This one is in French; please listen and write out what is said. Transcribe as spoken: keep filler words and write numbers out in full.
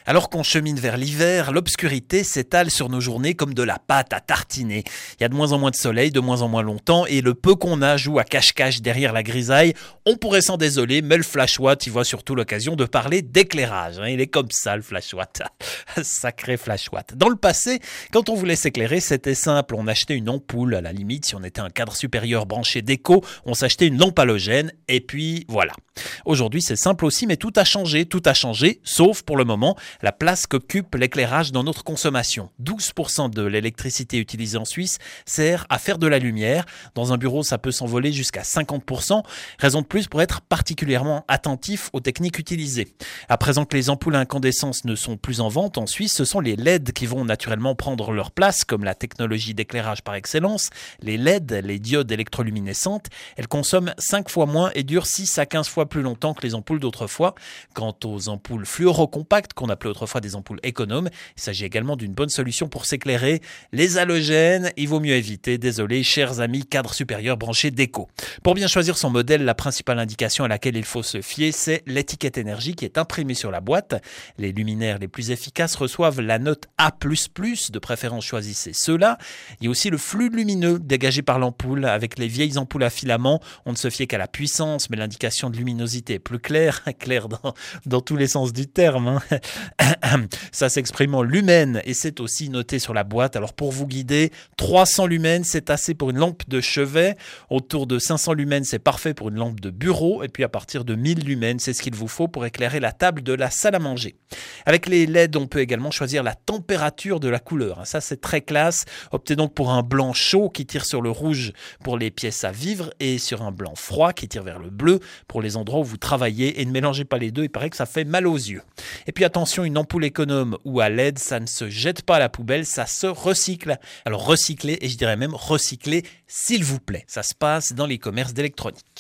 Alors qu'on chemine vers l'hiver, l'obscurité s'étale sur nos journées comme de la pâte à tartiner. Il y a de moins en moins de soleil, de moins en moins longtemps, et le peu qu'on a joue à cache-cache derrière la grisaille. On pourrait s'en désoler, mais le Flash Watt, il voit surtout l'occasion de parler d'éclairage. Il est comme ça, le Flash Watt. Sacré Flash Watt. Dans le passé, quand on voulait s'éclairer, c'était simple. On achetait une ampoule. À la limite, si on était un cadre supérieur branché déco, on s'achetait une lampe halogène, et puis voilà. Aujourd'hui, c'est simple aussi, mais tout a changé. Tout a changé, sauf pour le moment, la place qu'occupe l'éclairage dans notre consommation. douze pour cent de l'électricité utilisée en Suisse sert à faire de la lumière. Dans un bureau, ça peut s'envoler jusqu'à cinquante pour cent. Raison de plus pour être particulièrement attentif aux techniques utilisées. À présent que les ampoules à incandescence ne sont plus en vente en Suisse, ce sont les L E D qui vont naturellement prendre leur place, comme la technologie d'éclairage par excellence. Les L E D, les diodes électroluminescentes, elles consomment cinq fois moins et durent six à quinze fois plus longtemps que les ampoules d'autrefois. Quant aux ampoules fluorocompactes, qu'on appelait autrefois des ampoules économes, il s'agit également d'une bonne solution pour s'éclairer. Les halogènes, il vaut mieux éviter, désolé, chers amis cadres supérieurs branchés déco. Pour bien choisir son modèle, la principale indication à laquelle il faut se fier, c'est l'étiquette énergie qui est imprimée sur la boîte. Les luminaires les plus efficaces reçoivent la note A plus plus, de préférence choisissez ceux-là. Il y a aussi le flux lumineux dégagé par l'ampoule. Avec les vieilles ampoules à filament, on ne se fiait qu'à la puissance, mais l'indication de luminosité est plus claire, claire dans, dans tous les sens du terme. Hein. Ça s'exprime en lumens et c'est aussi noté sur la boîte. Alors pour vous guider, trois cents lumens, c'est assez pour une lampe de chevet. Autour de cinq cents lumens, c'est parfait pour une lampe de bureau. Et puis à partir de mille lumens, c'est ce qu'il vous faut pour éclairer la table de la salle à manger. Avec les L E D, on peut également choisir la température de la couleur. Ça, c'est très classe. Optez donc pour un blanc chaud qui tire sur le rouge pour les pièces à vivre et sur un blanc froid qui tire vers le bleu pour les endroits où vous travaillez. Et ne mélangez pas les deux, il paraît que ça fait mal aux yeux. Et puis attention, une ampoule économe ou à L E D, ça ne se jette pas à la poubelle, ça se recycle. Alors recyclez, et je dirais même recyclez s'il vous plaît. Ça se passe dans les commerces d'électronique.